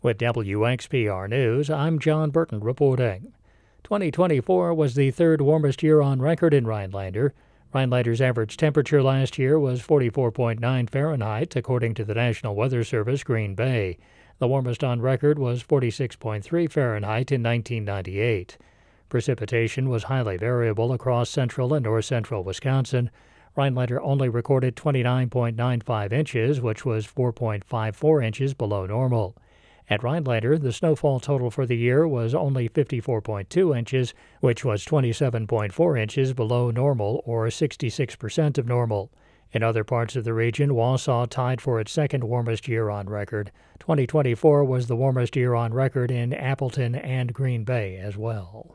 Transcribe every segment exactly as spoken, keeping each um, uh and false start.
With W X P R News, I'm John Burton reporting. twenty twenty-four was the third warmest year on record in Rhinelander. Rhinelander's average temperature last year was forty-four point nine Fahrenheit, according to the National Weather Service Green Bay. The warmest on record was forty-six point three Fahrenheit in nineteen ninety-eight. Precipitation was highly variable across central and north-central Wisconsin. Rhinelander only recorded twenty-nine point nine five inches, which was four point five four inches below normal. At Rhinelander, the snowfall total for the year was only fifty-four point two inches, which was twenty-seven point four inches below normal, or sixty-six percent of normal. In other parts of the region, Wausau tied for its second warmest year on record. twenty twenty-four was the warmest year on record in Appleton and Green Bay as well.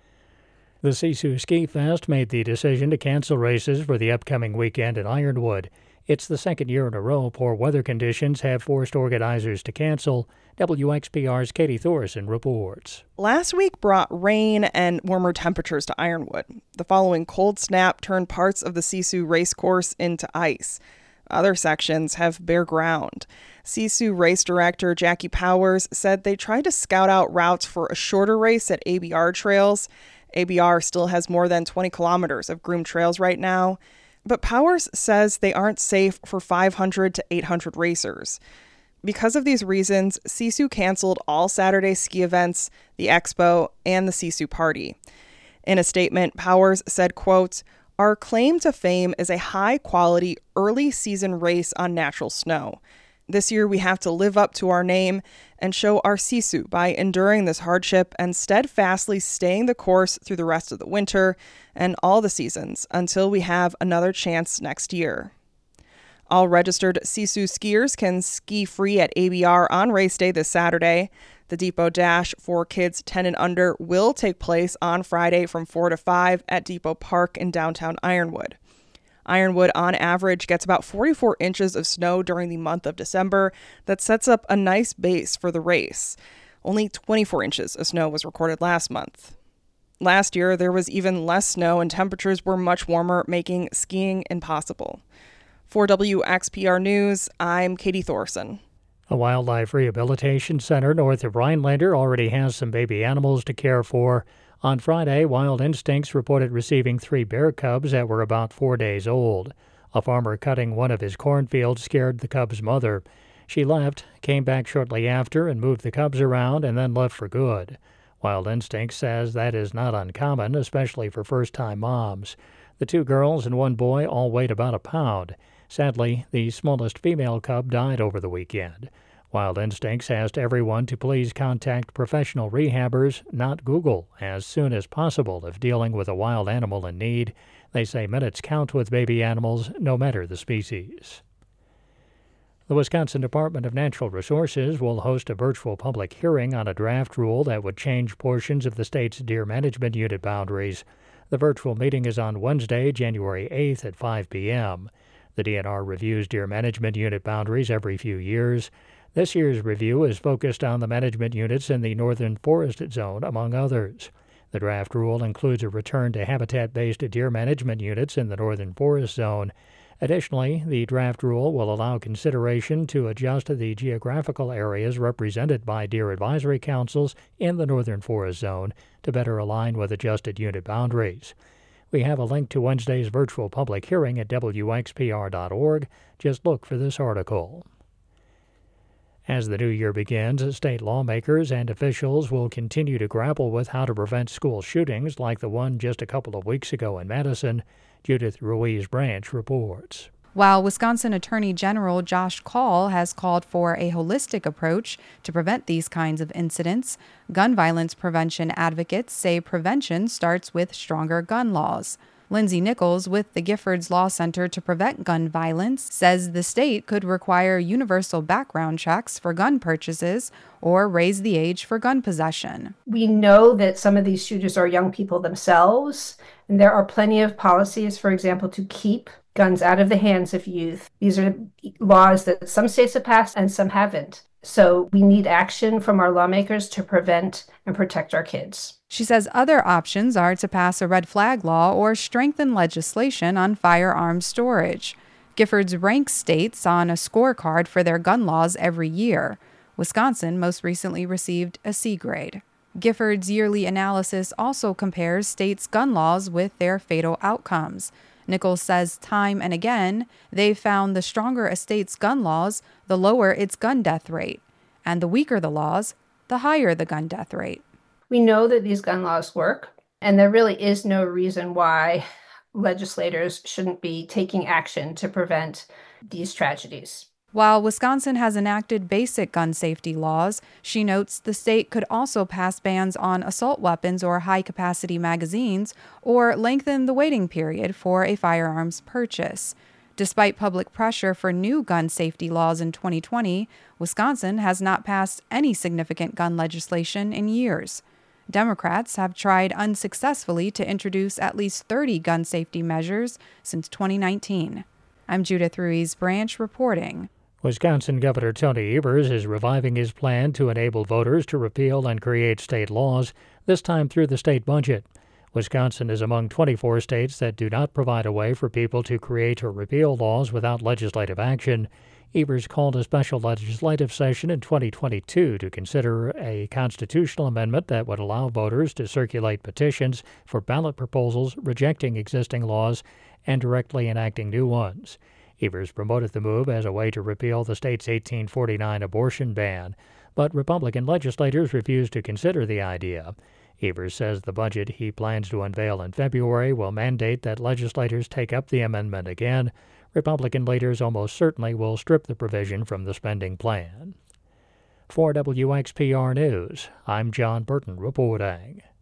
The Sisu Ski Fest made the decision to cancel races for the upcoming weekend at Ironwood. It's the second year in a row poor weather conditions have forced organizers to cancel. W X P R's Katie Thorson reports. Last week brought rain and warmer temperatures to Ironwood. The following cold snap turned parts of the Sisu racecourse into ice. Other sections have bare ground. Sisu race director Jackie Powers said they tried to scout out routes for a shorter race at A B R trails. A B R still has more than twenty kilometers of groomed trails right now. But Powers says they aren't safe for five hundred to eight hundred racers. Because of these reasons, Sisu canceled all Saturday ski events, the expo, and the Sisu party. In a statement, Powers said, quote, "Our claim to fame is a high-quality early season race on natural snow. This year we have to live up to our name and show our Sisu by enduring this hardship and steadfastly staying the course through the rest of the winter and all the seasons until we have another chance next year." All registered Sisu skiers can ski free at A B R on race day this Saturday. The Depot Dash for kids ten and under will take place on Friday from four to five at Depot Park in downtown Ironwood. Ironwood, on average, gets about forty-four inches of snow during the month of December. That sets up a nice base for the race. Only twenty-four inches of snow was recorded last month. Last year, there was even less snow and temperatures were much warmer, making skiing impossible. For W X P R News, I'm Katie Thorson. A wildlife rehabilitation center north of Rhinelander already has some baby animals to care for. On Friday, Wild Instincts reported receiving three bear cubs that were about four days old. A farmer cutting one of his cornfields scared the cubs' mother. She left, came back shortly after, and moved the cubs around and then left for good. Wild Instincts says that is not uncommon, especially for first-time moms. The two girls and one boy all weighed about a pound. Sadly, the smallest female cub died over the weekend. Wild Instincts asked everyone to please contact professional rehabbers, not Google, as soon as possible if dealing with a wild animal in need. They say minutes count with baby animals, no matter the species. The Wisconsin Department of Natural Resources will host a virtual public hearing on a draft rule that would change portions of the state's Deer Management Unit boundaries. The virtual meeting is on Wednesday, January eighth at five p.m. The D N R reviews Deer Management Unit boundaries every few years. This year's review is focused on the management units in the Northern Forest Zone, among others. The draft rule includes a return to habitat-based deer management units in the Northern Forest Zone. Additionally, the draft rule will allow consideration to adjust the geographical areas represented by deer advisory councils in the Northern Forest Zone to better align with adjusted unit boundaries. We have a link to Wednesday's virtual public hearing at W X P R dot org. Just look for this article. As the new year begins, state lawmakers and officials will continue to grapple with how to prevent school shootings like the one just a couple of weeks ago in Madison. Judith Ruiz Branch reports. While Wisconsin Attorney General Josh Kaul has called for a holistic approach to prevent these kinds of incidents, gun violence prevention advocates say prevention starts with stronger gun laws. Lindsay Nichols with the Giffords Law Center to Prevent Gun Violence says the state could require universal background checks for gun purchases or raise the age for gun possession. We know that some of these shooters are young people themselves, and there are plenty of policies, for example, to keep guns out of the hands of youth. These are laws that some states have passed and some haven't. So we need action from our lawmakers to prevent and protect our kids. She says other options are to pass a red flag law or strengthen legislation on firearms storage. Giffords ranks states on a scorecard for their gun laws every year. Wisconsin most recently received a C grade. Gifford's yearly analysis also compares states' gun laws with their fatal outcomes. Nichols says time and again, they've found the stronger a state's gun laws, the lower its gun death rate, and the weaker the laws, the higher the gun death rate. We know that these gun laws work, and there really is no reason why legislators shouldn't be taking action to prevent these tragedies. While Wisconsin has enacted basic gun safety laws, she notes the state could also pass bans on assault weapons or high-capacity magazines or lengthen the waiting period for a firearms purchase. Despite public pressure for new gun safety laws in twenty twenty, Wisconsin has not passed any significant gun legislation in years. Democrats have tried unsuccessfully to introduce at least thirty gun safety measures since twenty nineteen. I'm Judith Ruiz Branch reporting. Wisconsin Governor Tony Evers is reviving his plan to enable voters to repeal and create state laws, this time through the state budget. Wisconsin is among twenty-four states that do not provide a way for people to create or repeal laws without legislative action. Evers called a special legislative session in twenty twenty-two to consider a constitutional amendment that would allow voters to circulate petitions for ballot proposals rejecting existing laws and directly enacting new ones. Evers promoted the move as a way to repeal the state's eighteen forty-nine abortion ban, but Republican legislators refused to consider the idea. Evers says the budget he plans to unveil in February will mandate that legislators take up the amendment again. Republican leaders almost certainly will strip the provision from the spending plan. For W X P R News, I'm John Burton reporting.